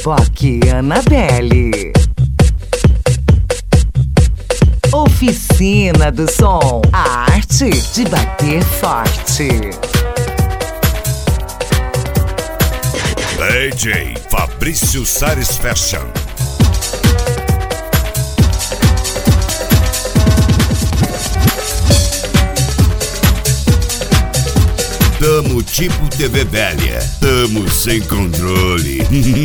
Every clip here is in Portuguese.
Riboc Annabelle. Oficina do som, a arte de bater forte. DJ Fabrício Sares Fashion. Tamo tipo TV velha, tamo sem controle.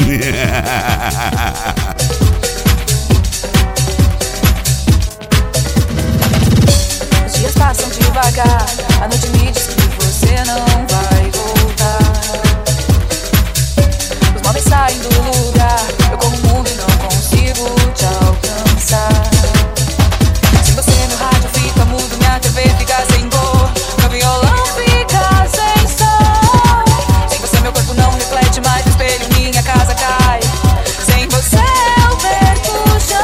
Os dias passam devagar, a noite me diz que você não vai voltar. Os móveis saem do lugar, eu corro o mundo e não consigo te alcançar. Sem você meu rádio fica mudo, minha TV fica sem cor, meu violão fica sem som. Sem você meu corpo não reflete mais no espelho, minha casa cai. Sem você eu perco o chão.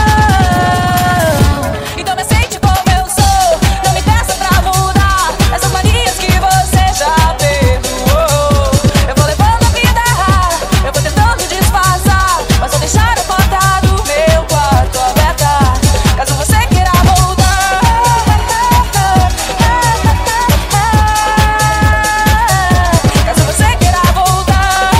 Então me aceite como eu sou, não me peça pra mudar essas manias que você já perdoou. Eu vou levando a vida rara, eu vou tentando disfarçar, mas vou deixar a porta do meu quarto aberta, caso você queira voltar. Caso você queira voltar.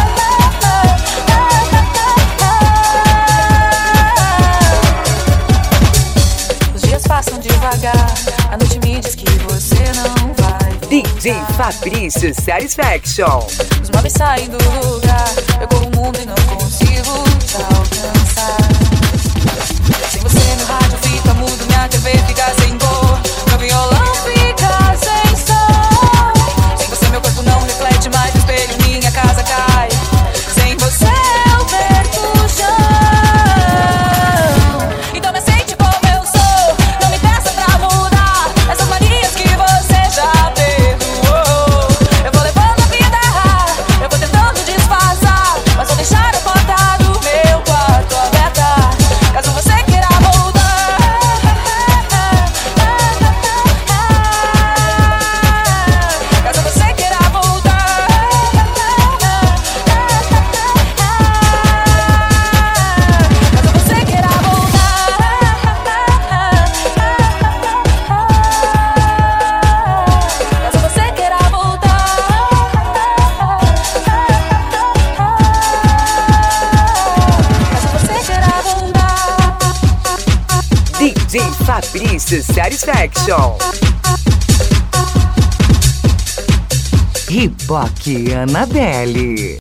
Os dias passam devagar, a noite me diz que você não vai voltar. DJ Fabrício Sares Fashion. Os móveis saem do lugar, eu corro o mundo e não consigo te alcançar. Sem você meu rádio fica mudo, minha TV fica sem cor, meu violão fica sem som. Sem você meu corpo não reflete mais no espelho, minha casa cai. Sem você eu perco o chão. Então me aceite como eu sou, não me peça pra mudar essas manias que você já perdoou. Eu vou levando a vida rara, eu vou tentando disfarçar, mas vou deixar a porta do meu quarto aberta, caso você queira voltar. Caso você queira voltar. Caso você queira voltar. Caso você queira voltar. Caso você queira voltar. DJ Fabrício Sares Fashion. Riboc Annabelle.